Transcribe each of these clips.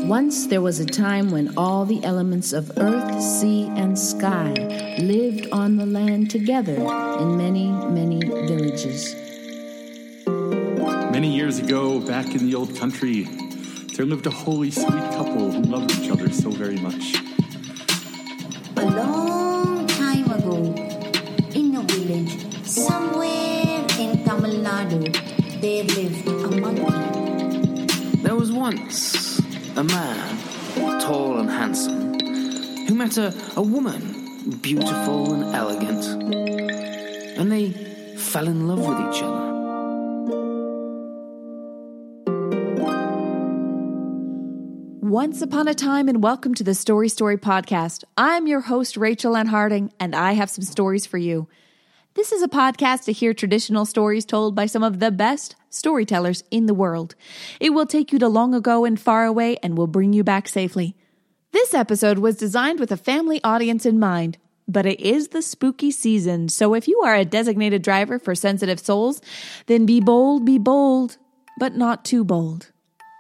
Once there was a time when all the elements of earth, sea, and sky lived on the land together in many, many villages. Many years ago, back in the old country, there lived a holy, sweet couple who loved each other so very much. A long time ago, in a village somewhere in Tamil Nadu, there lived a monkey. There was once a man, tall and handsome, who met a woman, beautiful and elegant, and they fell in love with each other. Once upon a time, and welcome to the Story Story podcast. I'm your host, Rachel Ann Harding, and I have some stories for you. This is a podcast to hear traditional stories told by some of the best storytellers in the world. It will take you to long ago and far away and will bring you back safely. This episode was designed with a family audience in mind, but it is the spooky season, so if you are a designated driver for sensitive souls, then be bold, but not too bold.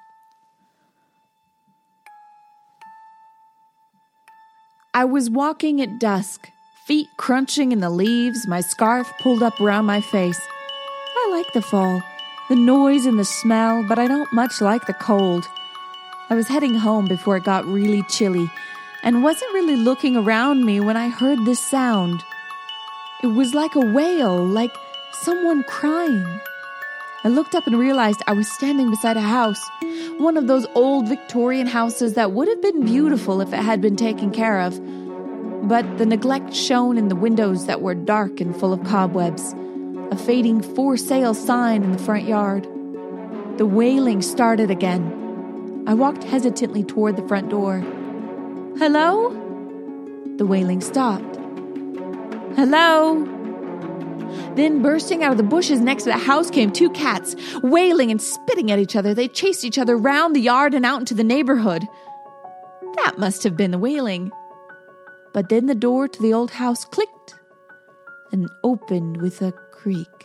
I was walking at dusk, feet crunching in the leaves, my scarf pulled up around my face. I like the fall, the noise and the smell, but I don't much like the cold. I was heading home before it got really chilly, and wasn't really looking around me when I heard this sound. It was like a wail, like someone crying. I looked up and realized I was standing beside a house, one of those old Victorian houses that would have been beautiful if it had been taken care of. But the neglect shone in the windows that were dark and full of cobwebs, a fading for sale sign in the front yard. The wailing started again. I walked hesitantly toward the front door. "Hello?" The wailing stopped. "Hello?" Then, bursting out of the bushes next to the house came two cats, wailing and spitting at each other. They chased each other round the yard and out into the neighborhood. That must have been the wailing. But then the door to the old house clicked and opened with a creak.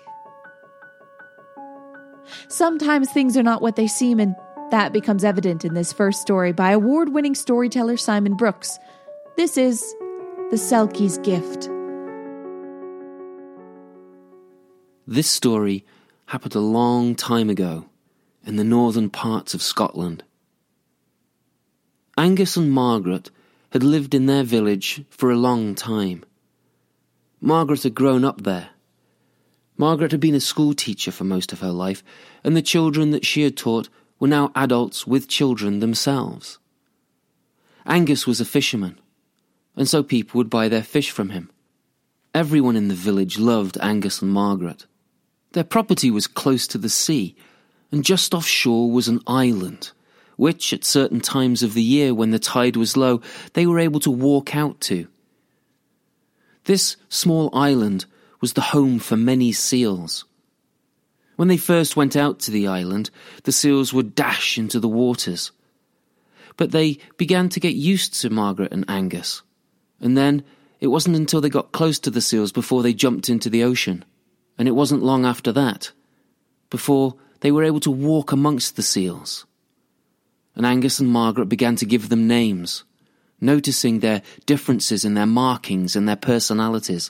Sometimes things are not what they seem, and that becomes evident in this first story by award-winning storyteller Simon Brooks. This is The Selkie's Gift. This story happened a long time ago in the northern parts of Scotland. Angus and Margaret had lived in their village for a long time. Margaret had grown up there. Margaret had been a school teacher for most of her life, and the children that she had taught were now adults with children themselves. Angus was a fisherman, and so people would buy their fish from him. Everyone in the village loved Angus and Margaret. Their property was close to the sea, and just offshore was an island, which at certain times of the year when the tide was low, they were able to walk out to. This small island was the home for many seals. When they first went out to the island, the seals would dash into the waters. But they began to get used to Margaret and Angus, and then it wasn't until they got close to the seals before they jumped into the ocean. And it wasn't long after that, before they were able to walk amongst the seals. And Angus and Margaret began to give them names, noticing their differences in their markings and their personalities.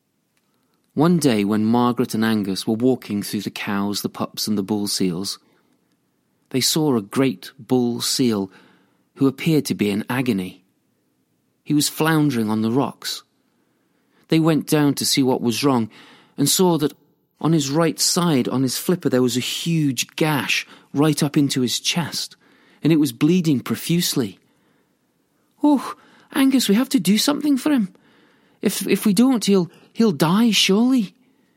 One day when Margaret and Angus were walking through the cows, the pups and the bull seals, they saw a great bull seal who appeared to be in agony. He was floundering on the rocks. They went down to see what was wrong, and saw that on his right side, on his flipper, there was a huge gash right up into his chest, and it was bleeding profusely. "Oh, Angus, we have to do something for him. If we don't, he'll die, surely."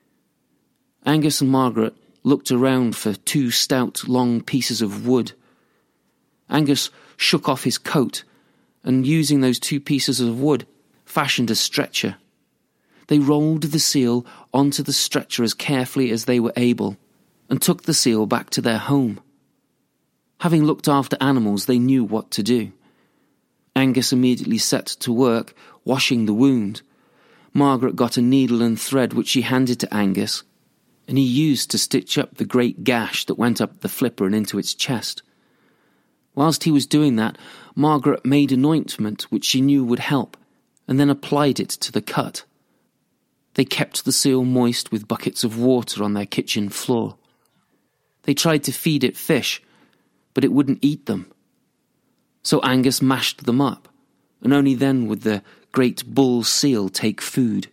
Angus and Margaret looked around for two stout, long pieces of wood. Angus shook off his coat, and using those two pieces of wood, fashioned a stretcher. They rolled the seal onto the stretcher as carefully as they were able, and took the seal back to their home. Having looked after animals, they knew what to do. Angus immediately set to work, washing the wound. Margaret got a needle and thread which she handed to Angus, and he used to stitch up the great gash that went up the flipper and into its chest. Whilst he was doing that, Margaret made an ointment which she knew would help, and then applied it to the cut. They kept the seal moist with buckets of water on their kitchen floor. They tried to feed it fish, but it wouldn't eat them. So Angus mashed them up, and only then would the great bull seal take food.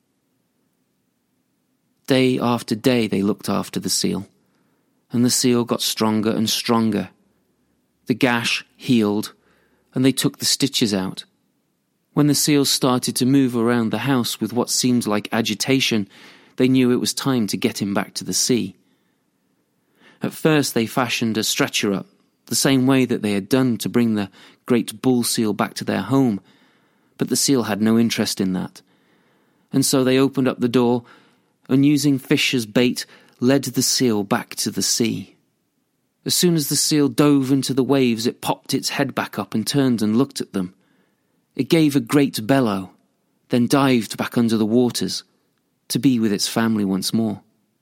Day after day they looked after the seal, and the seal got stronger and stronger. The gash healed, and they took the stitches out. When the seal started to move around the house with what seemed like agitation, they knew it was time to get him back to the sea. At first they fashioned a stretcher up, the same way that they had done to bring the great bull seal back to their home, but the seal had no interest in that. And so they opened up the door, and using fish as bait, led the seal back to the sea. As soon as the seal dove into the waves, it popped its head back up and turned and looked at them. It gave a great bellow, then dived back under the waters to be with its family once more.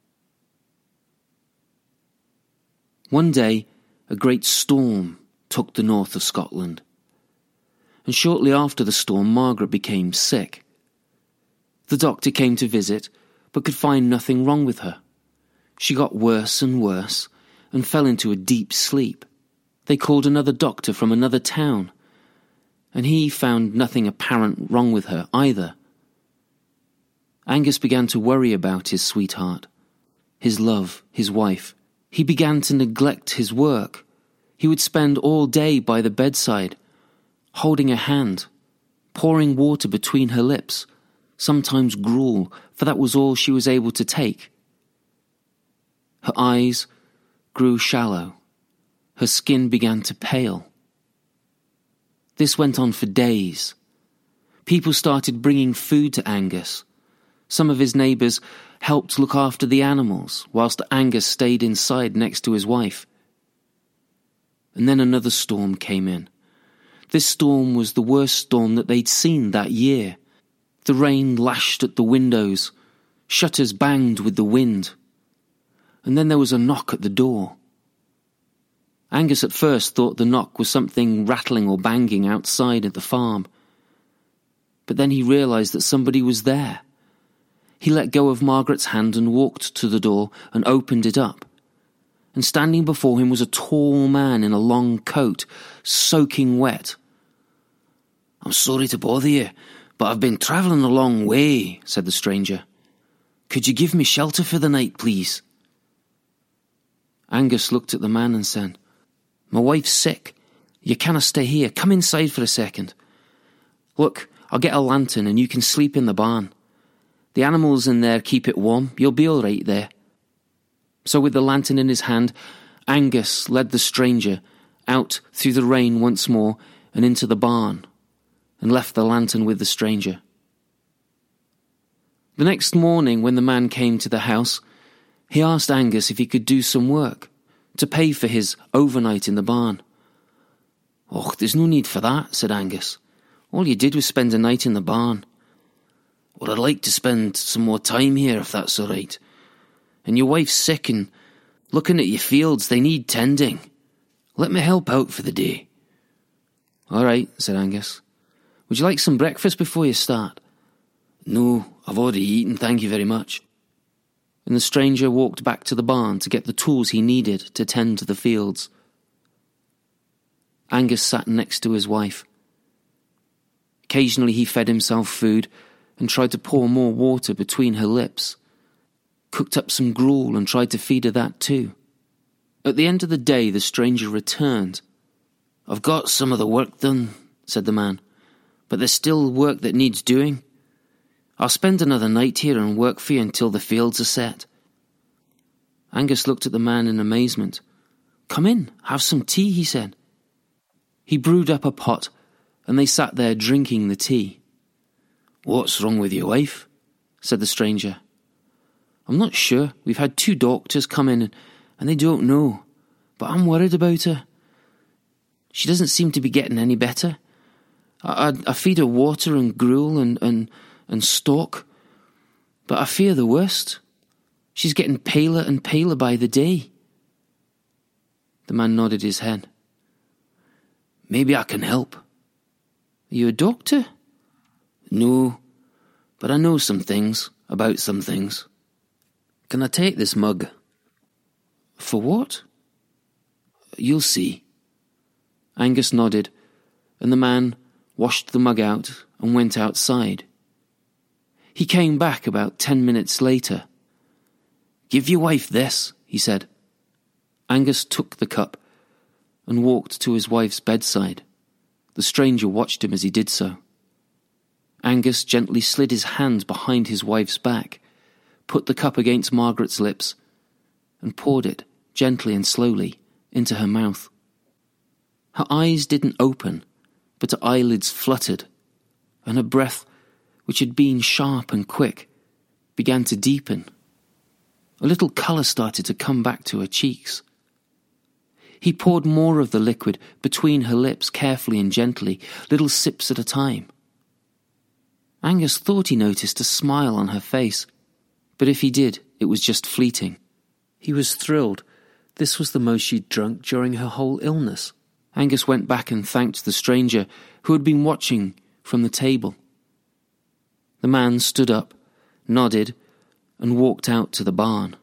One day, a great storm took the north of Scotland, and shortly after the storm, Margaret became sick. The doctor came to visit, but could find nothing wrong with her. She got worse and worse, and fell into a deep sleep. They called another doctor from another town, and he found nothing apparent wrong with her either. Angus began to worry about his sweetheart, his love, his wife. He began to neglect his work. He would spend all day by the bedside, holding her hand, pouring water between her lips, sometimes gruel, for that was all she was able to take. Her eyes grew shallow. Her skin began to pale. This went on for days. People started bringing food to Angus. Some of his neighbours helped look after the animals, whilst Angus stayed inside next to his wife. And then another storm came in. This storm was the worst storm that they'd seen that year. The rain lashed at the windows. Shutters banged with the wind. And then there was a knock at the door. Angus at first thought the knock was something rattling or banging outside at the farm. But then he realised that somebody was there. He let go of Margaret's hand and walked to the door and opened it up. And standing before him was a tall man in a long coat, soaking wet. "I'm sorry to bother you, but I've been travelling a long way," said the stranger. "Could you give me shelter for the night, please?" Angus looked at the man and said, "My wife's sick. You cannot stay here. Come inside for a second. Look, I'll get a lantern and you can sleep in the barn. The animals in there keep it warm. You'll be all right there." So with the lantern in his hand, Angus led the stranger out through the rain once more and into the barn, and left the lantern with the stranger. The next morning, when the man came to the house, he asked Angus if he could do some work to pay for his overnight in the barn. "Oh, there's no need for that," said Angus. "All you did was spend a night in the barn." "Well, I'd like to spend some more time here, if that's all right. And your wife's sick, and looking at your fields, they need tending. Let me help out for the day." "All right," said Angus. "Would you like some breakfast before you start?" "No, I've already eaten, thank you very much." And the stranger walked back to the barn to get the tools he needed to tend to the fields. Angus sat next to his wife. Occasionally he fed himself food and tried to pour more water between her lips, cooked up some gruel and tried to feed her that too. At the end of the day, the stranger returned. "I've got some of the work done," said the man, "but there's still work that needs doing. I'll spend another night here and work for you until the fields are set." Angus looked at the man in amazement. "Come in, have some tea," he said. He brewed up a pot, and they sat there drinking the tea. "What's wrong with your wife?" said the stranger. "I'm not sure. We've had 2 doctors come in, and they don't know. But I'm worried about her. She doesn't seem to be getting any better. I feed her water and gruel and stock, but I fear the worst. She's getting paler and paler by the day." The man nodded his head. Maybe I can help. Are you a doctor? No, but I know some things about some things. Can I take this mug? For what? You'll see. Angus nodded, and the man washed the mug out and went outside. He came back about 10 minutes later. Give your wife this, he said. Angus took the cup and walked to his wife's bedside. The stranger watched him as he did so. Angus gently slid his hand behind his wife's back, put the cup against Margaret's lips, and poured it gently and slowly into her mouth. Her eyes didn't open, but her eyelids fluttered, and her breath, which had been sharp and quick, began to deepen. A little colour started to come back to her cheeks. He poured more of the liquid between her lips carefully and gently, little sips at a time. Angus thought he noticed a smile on her face, but if he did, it was just fleeting. He was thrilled. This was the most she'd drunk during her whole illness. Angus went back and thanked the stranger, who had been watching from the table. The man stood up, nodded, and walked out to the barn.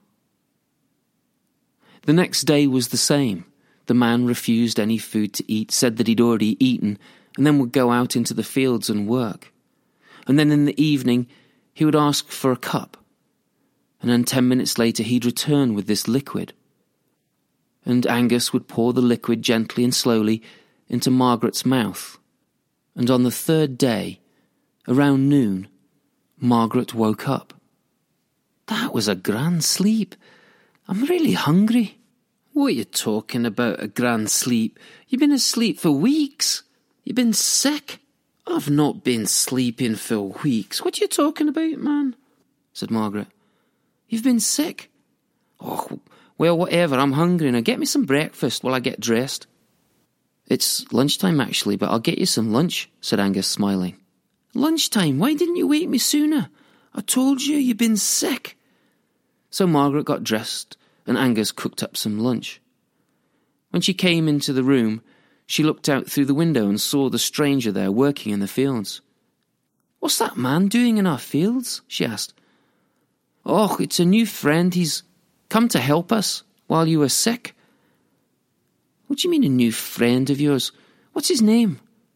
The next day was the same. The man refused any food to eat, said that he'd already eaten, and then would go out into the fields and work. And then in the evening, he would ask for a cup. And then 10 minutes later, he'd return with this liquid. And Angus would pour the liquid gently and slowly into Margaret's mouth. And on the third day, around noon, Margaret woke up. That was a grand sleep. I'm really hungry. What are you talking about, a grand sleep? You've been asleep for weeks. You've been sick. I've not been sleeping for weeks. What are you talking about, man? Said Margaret. You've been sick. Oh, well, whatever. I'm hungry. Now get me some breakfast while I get dressed. It's lunchtime, actually, but I'll get you some lunch, said Angus, smiling. Lunchtime? Why didn't you wake me sooner? I told you you've been sick. So Margaret got dressed, and Angus cooked up some lunch. When she came into the room, she looked out through the window and saw the stranger there working in the fields. What's that man doing in our fields? She asked. Oh, it's a new friend. He's come to help us while you were sick. What do you mean a new friend of yours? What's his name?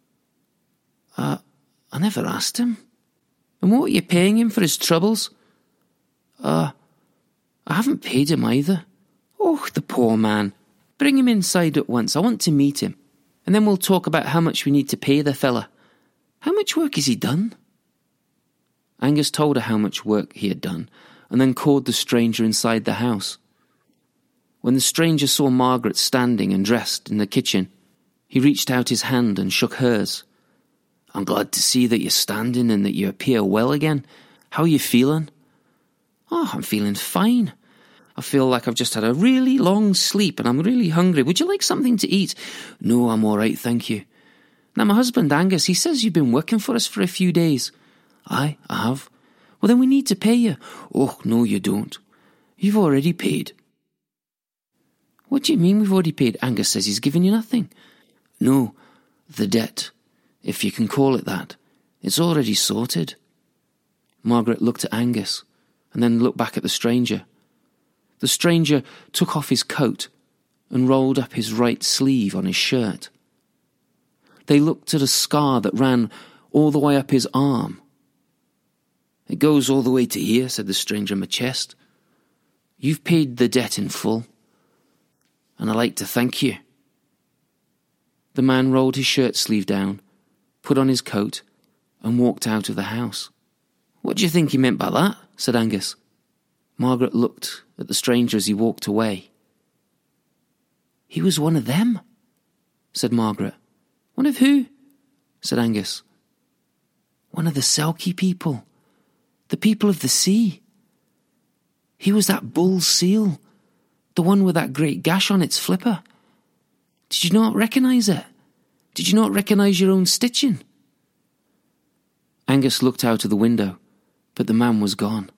I never asked him. And what are you paying him for his troubles? I haven't paid him either. Oh, the poor man. Bring him inside at once. I want to meet him. And then we'll talk about how much we need to pay the fella. How much work has he done? Angus told her how much work he had done, and then called the stranger inside the house. When the stranger saw Margaret standing and dressed in the kitchen, he reached out his hand and shook hers. I'm glad to see that you're standing and that you appear well again. How are you feeling? Oh, I'm feeling fine. I feel like I've just had a really long sleep and I'm really hungry. Would you like something to eat? No, I'm all right, thank you. Now, my husband Angus, he says you've been working for us for a few days. Aye, I have. Well, then we need to pay you. Oh, no, you don't. You've already paid. What do you mean we've already paid? Angus says he's given you nothing. No, the debt, if you can call it that. It's already sorted. Margaret looked at Angus and then looked back at the stranger. The stranger took off his coat and rolled up his right sleeve on his shirt. They looked at a scar that ran all the way up his arm. It goes all the way to here, said the stranger, my chest. You've paid the debt in full, and I'd like to thank you. The man rolled his shirt sleeve down, put on his coat, and walked out of the house. What do you think he meant by that? Said Angus. Margaret looked at the stranger as he walked away. He was one of them, said Margaret. One of who? Said Angus. One of the Selkie people, the people of the sea. He was that bull seal, the one with that great gash on its flipper. Did you not recognise it? Did you not recognise your own stitching? Angus looked out of the window, but the man was gone.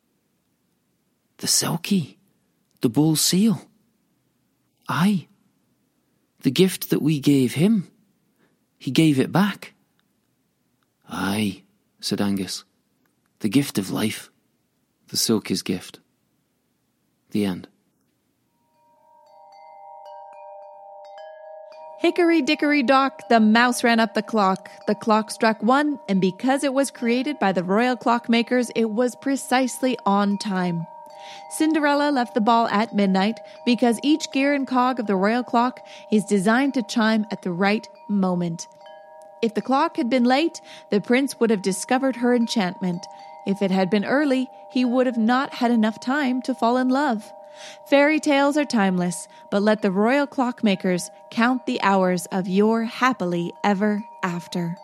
The Selkie, the bull seal. Aye, the gift that we gave him. he gave it back. Aye, said Angus. The gift of life. The silky's gift. The end. Hickory-dickory-dock, the mouse ran up the clock. The clock struck 1, and because it was created by the royal clockmakers, it was precisely on time. Cinderella left the ball at midnight because each gear and cog of the royal clock is designed to chime at the right moment. If the clock had been late, the prince would have discovered her enchantment. If it had been early, he would have not had enough time to fall in love. Fairy tales are timeless, but let the royal clockmakers count the hours of your happily ever after.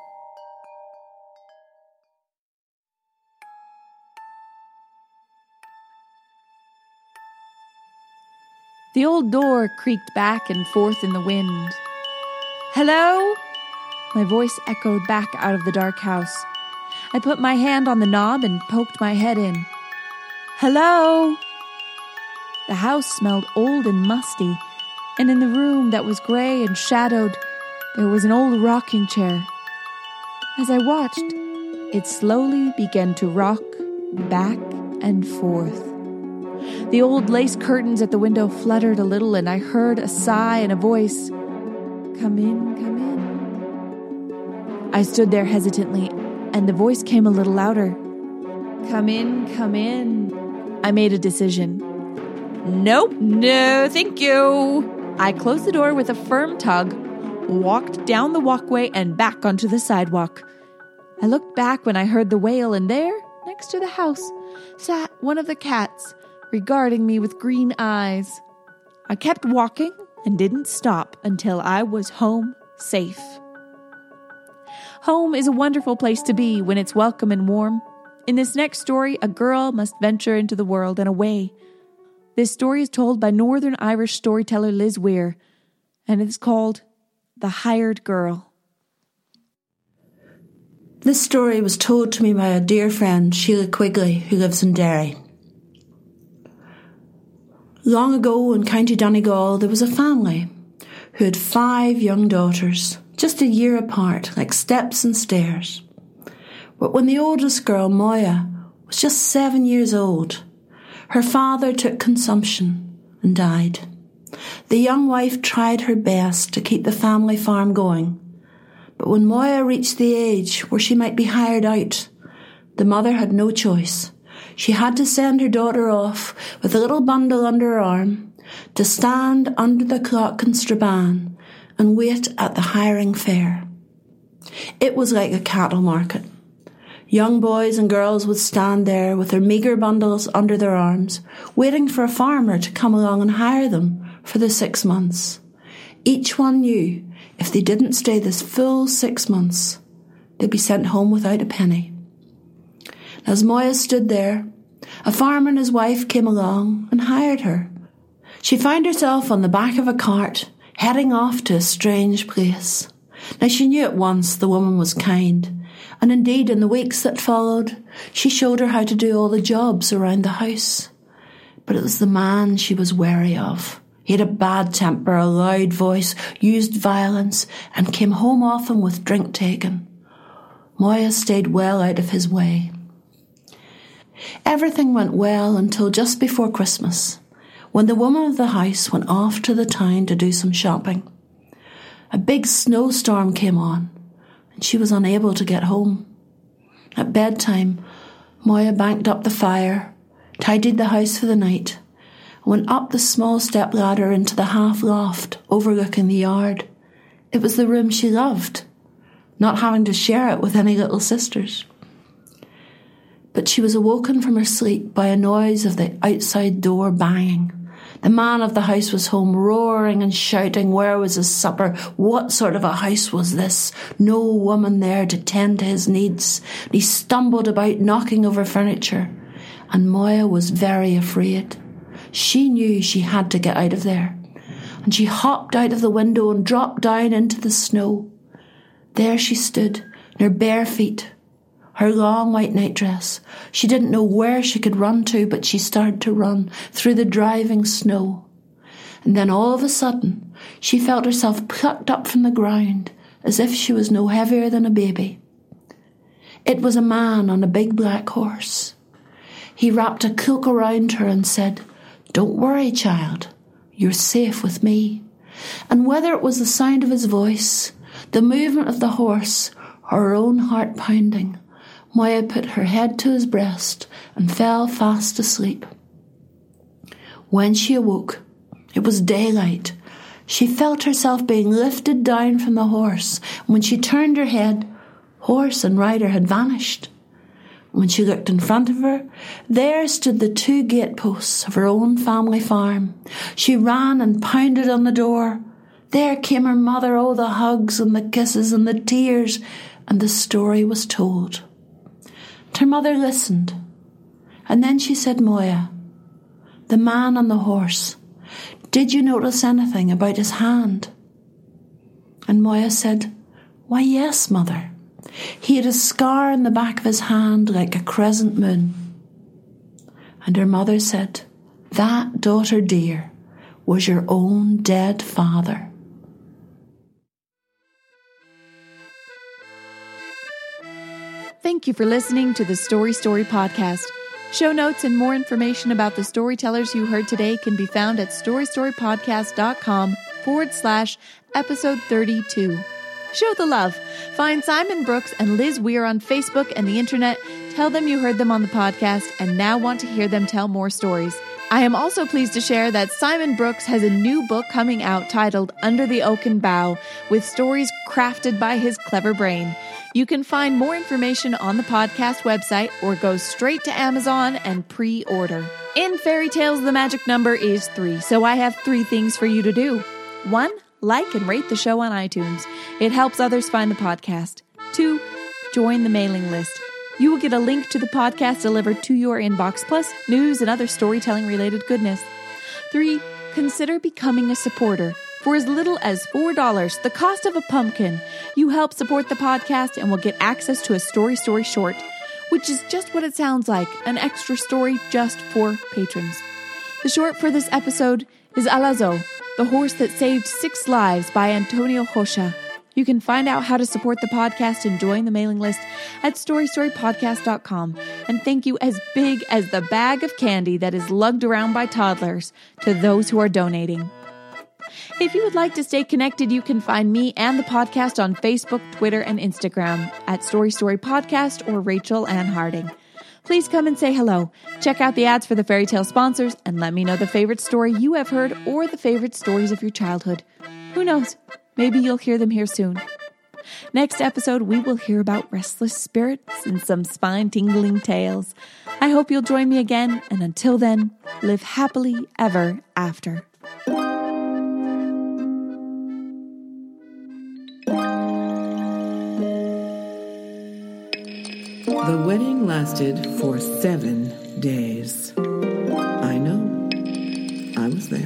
The old door creaked back and forth in the wind. "Hello?" My voice echoed back out of the dark house. I put my hand on the knob and poked my head in. "Hello?" The house smelled old and musty, and in the room that was gray and shadowed, there was an old rocking chair. As I watched, it slowly began to rock back and forth. The old lace curtains at the window fluttered a little, and I heard a sigh and a voice, "Come in, come in." I stood there hesitantly, and the voice came a little louder. "Come in, come in." I made a decision. "Nope, no, thank you." I closed the door with a firm tug, walked down the walkway and back onto the sidewalk. I looked back when I heard the wail, and there, next to the house, sat one of the cats, regarding me with green eyes. I kept walking and didn't stop until I was home safe. Home is a wonderful place to be when it's welcome and warm. In this next story, a girl must venture into the world and away. This story is told by Northern Irish storyteller Liz Weir, and it's called The Hired Girl. This story was told to me by a dear friend, Sheila Quigley, who lives in Derry. Long ago in County Donegal, there was a family who had 5 young daughters, just a year apart, like steps and stairs. But when the oldest girl, Moya, was just 7 years old, her father took consumption and died. The young wife tried her best to keep the family farm going, but when Moya reached the age where she might be hired out, the mother had no choice. She had to send her daughter off with a little bundle under her arm to stand under the clock in Strabane and wait at the hiring fair. It was like a cattle market. Young boys and girls would stand there with their meagre bundles under their arms, waiting for a farmer to come along and hire them for the 6 months. Each one knew if they didn't stay this full 6 months, they'd be sent home without a penny. As Moya stood there, a farmer and his wife came along and hired her. She found herself on the back of a cart, heading off to a strange place. Now she knew at once the woman was kind, and indeed in the weeks that followed, she showed her how to do all the jobs around the house. But it was the man she was wary of. He had a bad temper, a loud voice, used violence, and came home often with drink taken. Moya stayed well out of his way. Everything went well until just before Christmas, when the woman of the house went off to the town to do some shopping. A big snowstorm came on, and she was unable to get home. At bedtime, Moya banked up the fire, tidied the house for the night, and went up the small step ladder into the half loft overlooking the yard. It was the room she loved, not having to share it with any little sisters. But she was awoken from her sleep by a noise of the outside door banging. The man of the house was home, roaring and shouting where was his supper. What sort of a house was this? No woman there to tend to his needs. He stumbled about, knocking over furniture, and Moya was very afraid. She knew she had to get out of there, and she hopped out of the window and dropped down into the snow. There she stood, in her bare feet, her long white nightdress. She didn't know where she could run to, but she started to run through the driving snow. And then all of a sudden, she felt herself plucked up from the ground as if she was no heavier than a baby. It was a man on a big black horse. He wrapped a cloak around her and said, "Don't worry, child, you're safe with me." And whether it was the sound of his voice, the movement of the horse, or her own heart pounding, Moya put her head to his breast and fell fast asleep. When she awoke, it was daylight. She felt herself being lifted down from the horse. When she turned her head, horse and rider had vanished. When she looked in front of her, there stood the 2 gateposts of her own family farm. She ran and pounded on the door. There came her mother, oh, the hugs and the kisses and the tears, and the story was told. Her mother listened, and then she said, "Moya, the man on the horse, did you notice anything about his hand?" And Moya said, "Why, yes, mother. He had a scar on the back of his hand like a crescent moon." And her mother said, "That, daughter dear, was your own dead father." Thank you for listening to the Story Story podcast. Show notes and more information about the storytellers you heard today can be found at storystorypodcast.com/episode 32. Show the love. Find Simon Brooks and Liz Weir on Facebook and the internet. Tell them you heard them on the podcast and now want to hear them tell more stories. I am also pleased to share that Simon Brooks has a new book coming out titled Under the Oaken Bough, with stories crafted by his clever brain. You can find more information on the podcast website or go straight to Amazon and pre-order. In fairy tales, the magic number is 3, so I have 3 things for you to do. 1, like and rate the show on iTunes. It helps others find the podcast. 2, join the mailing list. You will get a link to the podcast delivered to your inbox, plus news and other storytelling-related goodness. 3, consider becoming a supporter. For as little as $4, the cost of a pumpkin, you help support the podcast and will get access to a Story Story short, which is just what it sounds like, an extra story just for patrons. The short for this episode is Alazo, the horse that saved 6 lives, by Antonio Rocha. You can find out how to support the podcast and join the mailing list at storystorypodcast.com. And thank you as big as the bag of candy that is lugged around by toddlers to those who are donating. If you would like to stay connected, you can find me and the podcast on Facebook, Twitter, and Instagram at Story Story Podcast or Rachel Ann Harding. Please come and say hello. Check out the ads for the fairy tale sponsors and let me know the favorite story you have heard or the favorite stories of your childhood. Who knows? Maybe you'll hear them here soon. Next episode, we will hear about restless spirits and some spine-tingling tales. I hope you'll join me again, and until then, live happily ever after. The wedding lasted for 7 days. I know. I was there.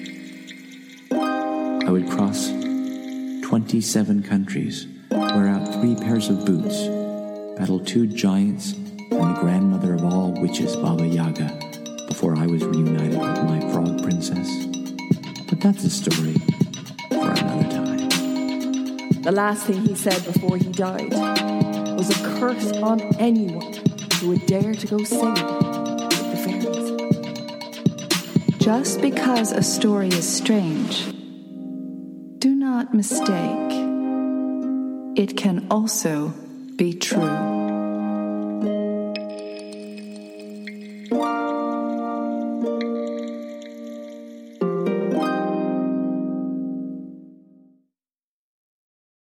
I would cross 27 countries, wear out 3 pairs of boots, battle 2 giants and the grandmother of all witches, Baba Yaga, before I was reunited with my frog princess. But that's a story for another time. The last thing he said before he died was a curse on anyone who would dare to go singing with the fairies. Just because a story is strange, do not mistake. It can also be true.